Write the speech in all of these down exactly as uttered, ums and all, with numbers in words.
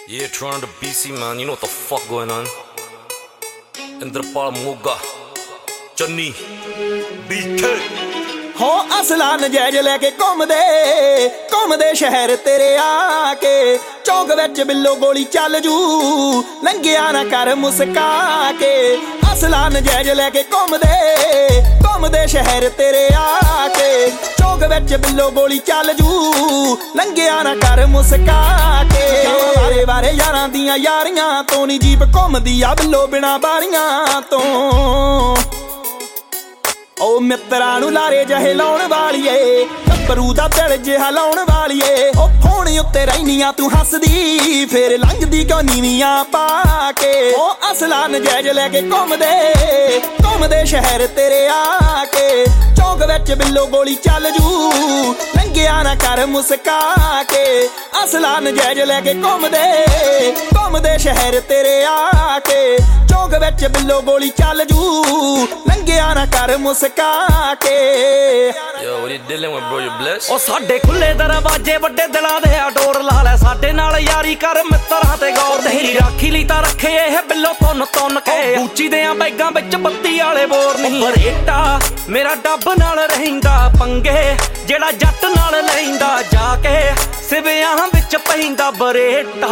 Yeah, Toronto B C, man, you know what the fuck going on. Indrapal Moga, Channi, B K. हो असला नजैज लैके घूमदे घूमदे शहर तेरे आके चौक विच बिल्लो गोली चल जू लंघिया ना कर मुस्का के असला नजैज लैके घूमदे घूमदे शहर तेरे आके चौक विच बिल्लो गोली चल जू लंघिया ना कर मुस्का के वारे वारे यारां दियां यारियां तो नी जीप घूमदी आ बिल्लो बिना बारियां तो ओ मित्रां नूं लारे जहे लाउण वालीए टप्परू दा दिल जिहा लाउण वालीए ओ फोन उत्ते रहनियां तू हसदी फिर लंघदी क्यों नीवियां पाके ओ असला नजैज लैके घूमदे घूमदे शहर तेरे आके चौक विच बिल्लो गोली चल जू लंघिया ना कर मुस्का के असला नजैज लैके घूमदे घूमदे शहर तेरे आके चौक विच बिल्लो गोली चल जू लंघिया ना कर मुस्का के Yo, what you dealing with, bro? You blessed? ओ साडे खुले दरवाजे वड्डे दिलां दे आ डोर ला ले साडे नाल यारी कर मित्तरां ते गौर तेरी राखी लई तां रखे ਇਹ बिल्लो तुन तुन के ऊंची देआं बैगां विच बत्ती वाले बोर नहीं बरेटा मेरा डब नाल रहिंदा पंगे जेड़ा जट नाल लैंदा जाके सिवियां विच पैंदा बरेटा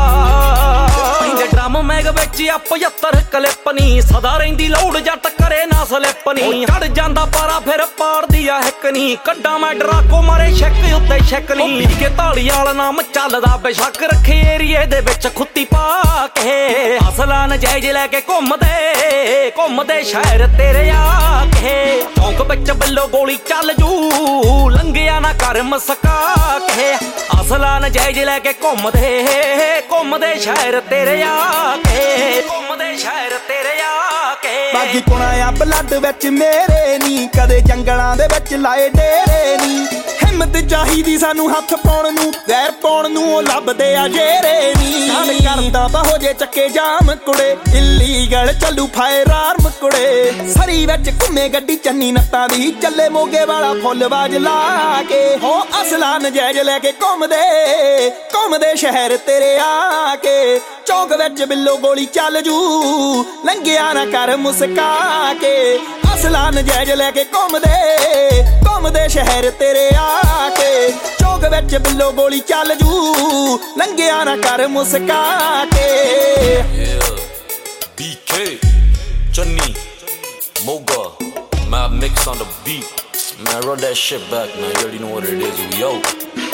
पैंदे ड्रम मैग विच आ पचहत्तर क्लिप नी सदा रहिंदी लौड़ जट करे ना स्लिप नी चढ़ जांदा पारा फिर पाड़दी आ हिक नी कड्डा मैं डराको मारे शक उत्ते शक नी पी के ताड़ी वाला नाम चलदा बेशक रखे एरिए दे विच खुत्ती पा के असला नजैज लैके घुमदे घुमदे शहर तेरे आके चौक विच बिल्लो गोली चल जू लंघिया ना कर मस्का के असला नजैज लैके घुमदे घुमदे शहर तेरे आके घुमदे शहर तेरे आके बागी कुणाया ब्लड विच मेरे नी कदे जंगलां दे विच लाए डेरे नी हिम्मत चाहिदी सानू हथ पाउण नू वैर पाउण नू ओ लभदे आ जेरे नी नाल करदा तां हो जे चक्के जाम कुड़े इलीगल चलू फायर आर्म कुड़े सरी विच घुमे गड्डी चन्नी नत्तां दी चले मोगे वाला फुੱਲ बाज ला के हो असला नजैज लैके घुमदे घुमदे शहर तेरे आके चौक विच बिल्लो गोली चल जू लंघिया ना कर मुस्का के असला नजैज लैके घुमदे घुमदे शहर तेरे आके चौक विच बिल्लो गोली चल जू लंघिया ना कर मुस्का के Yeah, B K, Channi, Moga, Mad Mix on the beat. Man, run that shit back, man. You already know what it is. Yo.